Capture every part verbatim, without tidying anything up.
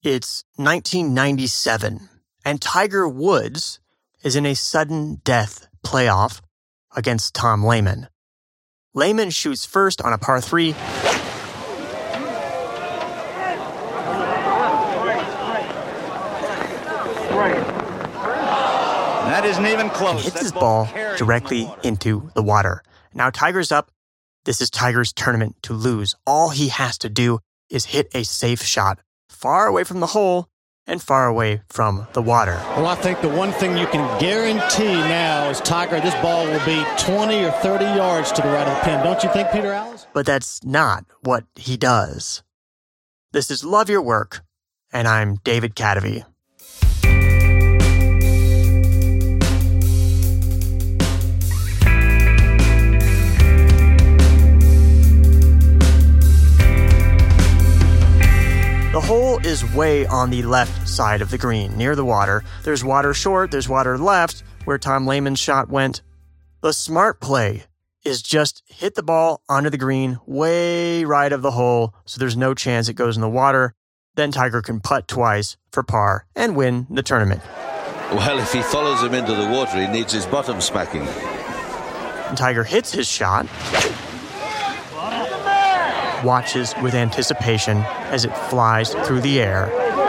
It's nineteen ninety-seven, and Tiger Woods is in a sudden death playoff against Tom Lehman. Lehman shoots first on a par three. That isn't even close. And hits That his ball directly the into the water. Now Tiger's up. This is Tiger's tournament to lose. All he has to do is hit a safe shot, far away from the hole and far away from the water. Well, I think the one thing you can guarantee now is Tiger, this ball will be twenty or thirty yards to the right of the pin. Don't you think, Peter Allis? But that's not what he does. This is Love Your Work, and I'm David Cadavy. The hole is way on the left side of the green, near the water. There's water short, there's water left, where Tom Lehman's shot went. The smart play is just hit the ball onto the green, way right of the hole, so there's no chance it goes in the water. Then Tiger can putt twice for par and win the tournament. Well, if he follows him into the water, he needs his bottom smacking. And Tiger hits his shot, watches with anticipation as it flies through the air.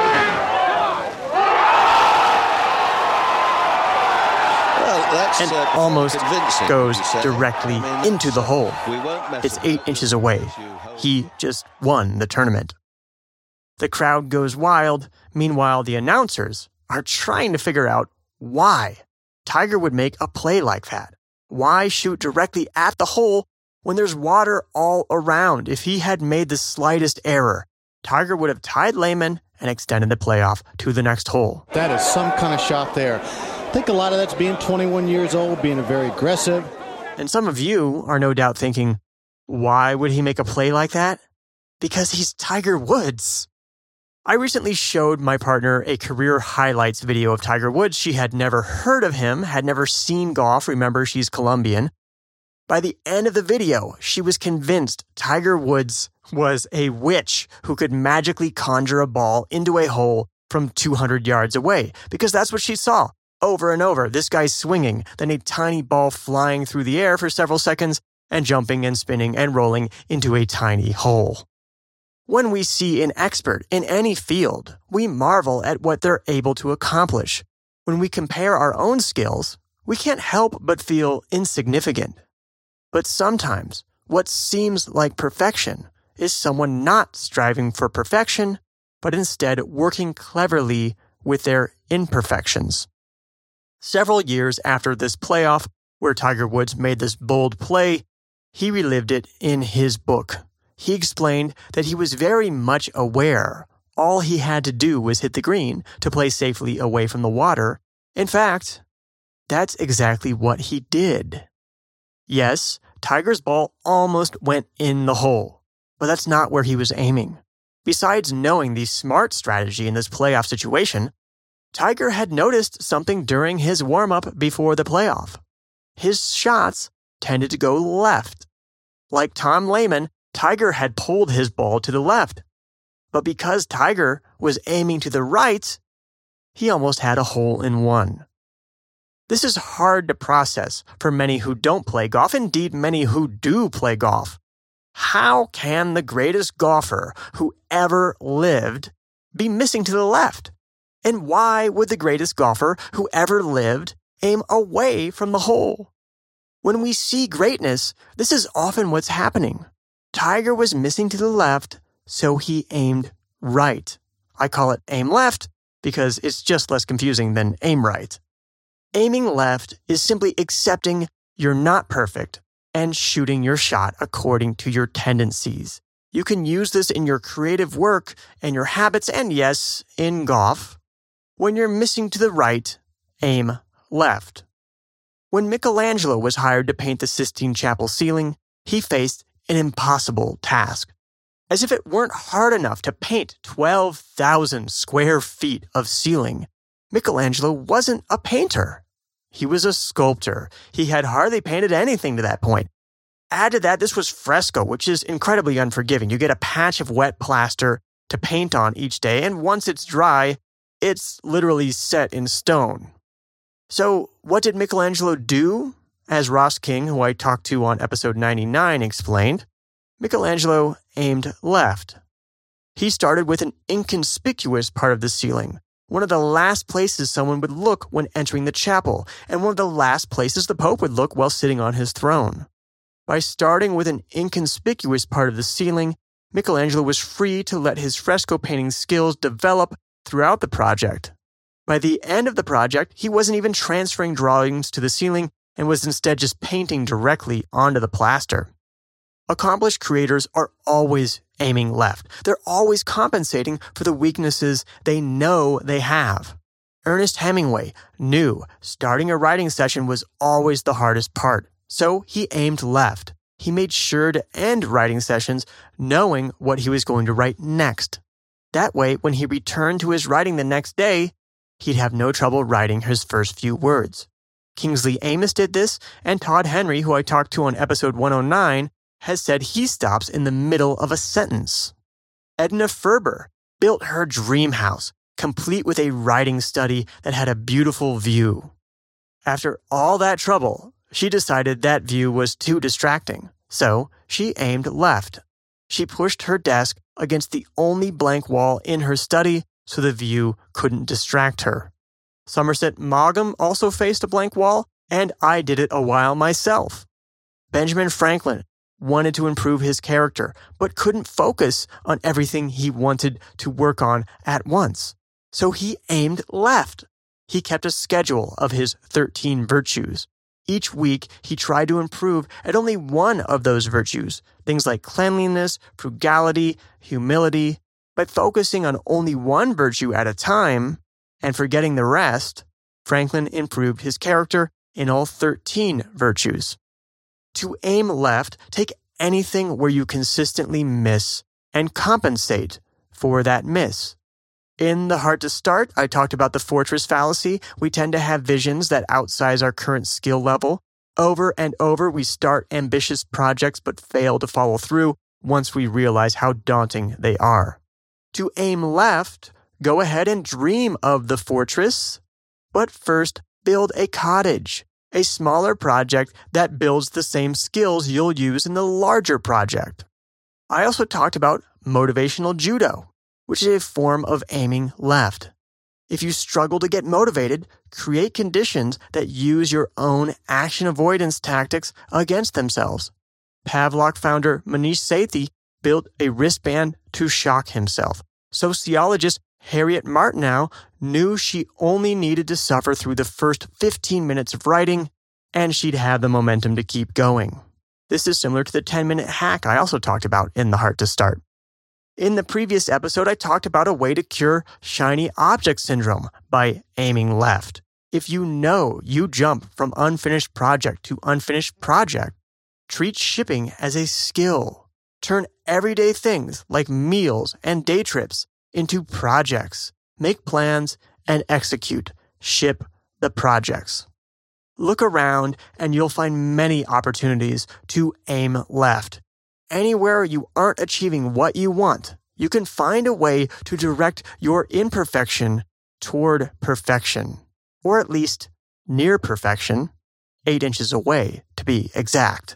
Well, that's and uh, almost convincing, goes you say. directly I mean, into the hole. we won't mess It's about eight it. inches away. He just won the tournament. The crowd goes wild. Meanwhile, the announcers are trying to figure out why Tiger would make a play like that. Why shoot directly at the hole when there's water all around? If he had made the slightest error, Tiger would have tied Lehman and extended the playoff to the next hole. That is some kind of shot there. I think a lot of that's being twenty-one years old, being very aggressive. And some of you are no doubt thinking, why would he make a play like that? Because he's Tiger Woods. I recently showed my partner a career highlights video of Tiger Woods. She had never heard of him, had never seen golf. Remember, she's Colombian. By the end of the video, she was convinced Tiger Woods was a witch who could magically conjure a ball into a hole from two hundred yards away, because that's what she saw over and over. This guy's swinging, then a tiny ball flying through the air for several seconds and jumping and spinning and rolling into a tiny hole. When we see an expert in any field, we marvel at what they're able to accomplish. When we compare our own skills, we can't help but feel insignificant. But sometimes, what seems like perfection is someone not striving for perfection, but instead working cleverly with their imperfections. Several years after this playoff, where Tiger Woods made this bold play, he relived it in his book. He explained that he was very much aware all he had to do was hit the green to play safely away from the water. In fact, that's exactly what he did. Yes, Tiger's ball almost went in the hole, but that's not where he was aiming. Besides knowing the smart strategy in this playoff situation, Tiger had noticed something during his warm-up before the playoff. His shots tended to go left. Like Tom Lehman, Tiger had pulled his ball to the left. But because Tiger was aiming to the right, he almost had a hole in one. This is hard to process for many who don't play golf, indeed many who do play golf. How can the greatest golfer who ever lived be missing to the left? And why would the greatest golfer who ever lived aim away from the hole? When we see greatness, this is often what's happening. Tiger was missing to the left, so he aimed right. I call it aim left because it's just less confusing than aim right. Aiming left is simply accepting you're not perfect and shooting your shot according to your tendencies. You can use this in your creative work and your habits, and yes, in golf. When you're missing to the right, aim left. When Michelangelo was hired to paint the Sistine Chapel ceiling, he faced an impossible task. As if it weren't hard enough to paint twelve thousand square feet of ceiling, Michelangelo wasn't a painter. He was a sculptor. He had hardly painted anything to that point. Add to that, this was fresco, which is incredibly unforgiving. You get a patch of wet plaster, to paint on each day, and once it's dry, it's literally set in stone. So, what did Michelangelo do? As Ross King, who I talked to on episode ninety-nine, explained, Michelangelo aimed left. He started with an inconspicuous part of the ceiling, one of the last places someone would look when entering the chapel, and one of the last places the Pope would look while sitting on his throne. By starting with an inconspicuous part of the ceiling, Michelangelo was free to let his fresco painting skills develop throughout the project. By the end of the project, he wasn't even transferring drawings to the ceiling and was instead just painting directly onto the plaster. Accomplished creators are always aiming left. They're always compensating for the weaknesses they know they have. Ernest Hemingway knew starting a writing session was always the hardest part, so he aimed left. He made sure to end writing sessions knowing what he was going to write next. That way, when he returned to his writing the next day, he'd have no trouble writing his first few words. Kingsley Amis did this, and Todd Henry, who I talked to on episode one oh nine, has said he stops in the middle of a sentence. Edna Ferber built her dream house, complete with a writing study that had a beautiful view. After all that trouble, she decided that view was too distracting, so she aimed left. She pushed her desk against the only blank wall in her study so the view couldn't distract her. Somerset Maugham also faced a blank wall, and I did it a while myself. Benjamin Franklin wanted to improve his character, but couldn't focus on everything he wanted to work on at once. So he aimed left. He kept a schedule of his thirteen virtues. Each week, he tried to improve at only one of those virtues, things like cleanliness, frugality, humility. By focusing on only one virtue at a time and forgetting the rest, Franklin improved his character in all thirteen virtues. To aim left, take anything where you consistently miss and compensate for that miss. In The Heart to Start, I talked about the fortress fallacy. We tend to have visions that outsize our current skill level. Over and over, we start ambitious projects but fail to follow through once we realize how daunting they are. To aim left, go ahead and dream of the fortress, but first build a cottage, a smaller project that builds the same skills you'll use in the larger project. I also talked about motivational judo, which is a form of aiming left. If you struggle to get motivated, create conditions that use your own action avoidance tactics against themselves. Pavlok founder Manish Sethi built a wristband to shock himself. Sociologist Harriet Martineau knew she only needed to suffer through the first fifteen minutes of writing, and she'd have the momentum to keep going. This is similar to the ten-minute hack I also talked about in The Heart to Start. In the previous episode, I talked about a way to cure shiny object syndrome by aiming left. If you know you jump from unfinished project to unfinished project, treat shipping as a skill. Turn everyday things like meals and day trips into projects. Make plans and execute. Ship the projects. Look around and you'll find many opportunities to aim left. Anywhere you aren't achieving what you want, you can find a way to direct your imperfection toward perfection, or at least near perfection, eight inches away to be exact.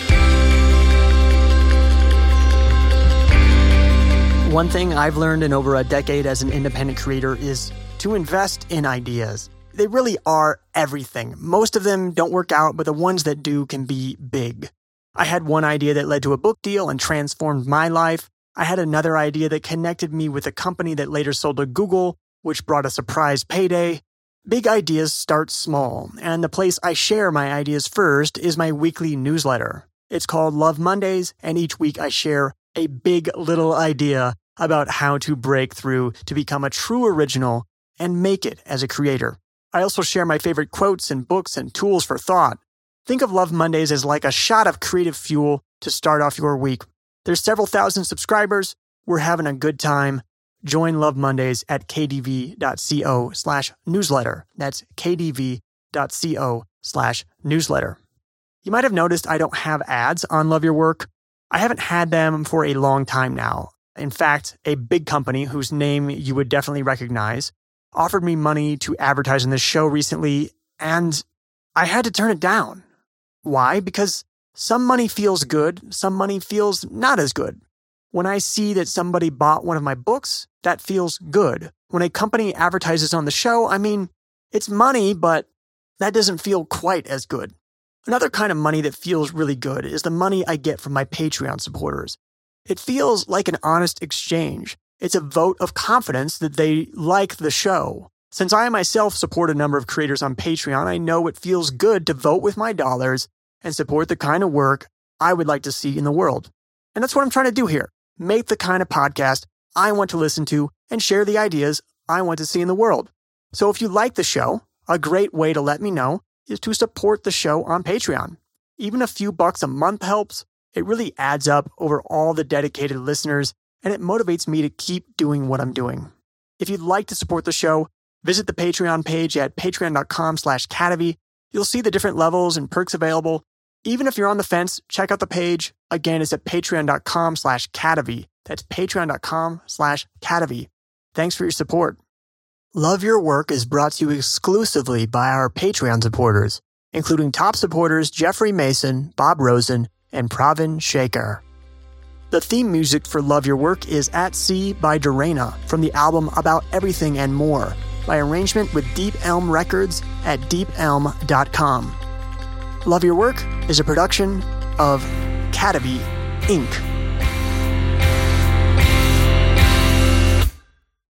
One thing I've learned in over a decade as an independent creator is to invest in ideas. They really are everything. Most of them don't work out, but the ones that do can be big. I had one idea that led to a book deal and transformed my life. I had another idea that connected me with a company that later sold to Google, which brought a surprise payday. Big ideas start small, and the place I share my ideas first is my weekly newsletter. It's called Love Mondays, and each week I share a big little idea about how to break through to become a true original and make it as a creator. I also share my favorite quotes and books and tools for thought. Think of Love Mondays as like a shot of creative fuel to start off your week. There's several thousand subscribers. We're having a good time. Join Love Mondays at kdv.co slash newsletter. That's kdv.co slash newsletter. You might have noticed I don't have ads on Love Your Work. I haven't had them for a long time now. In fact, a big company whose name you would definitely recognize offered me money to advertise on this show recently, and I had to turn it down. Why? Because some money feels good, some money feels not as good. When I see that somebody bought one of my books, that feels good. When a company advertises on the show, I mean, it's money, but that doesn't feel quite as good. Another kind of money that feels really good is the money I get from my Patreon supporters. It feels like an honest exchange. It's a vote of confidence that they like the show. Since I myself support a number of creators on Patreon, I know it feels good to vote with my dollars and support the kind of work I would like to see in the world. And that's what I'm trying to do here. Make the kind of podcast I want to listen to and share the ideas I want to see in the world. So if you like the show, a great way to let me know is to support the show on Patreon. Even a few bucks a month helps. It really adds up over all the dedicated listeners, and it motivates me to keep doing what I'm doing. If you'd like to support the show, visit the Patreon page at patreon.com slash Cadavy. You'll see the different levels and perks available. Even if you're on the fence, check out the page. Again, it's at patreon.com slash Cadavy. That's patreon.com slash Cadavy. Thanks for your support. Love Your Work is brought to you exclusively by our Patreon supporters, including top supporters Jeffrey Mason, Bob Rosen, and Pravin Shaker. The theme music for Love Your Work is At Sea by Dorena from the album About Everything and More, by arrangement with Deep Elm Records at deep elm dot com. Love Your Work is a production of Cadavy, Incorporated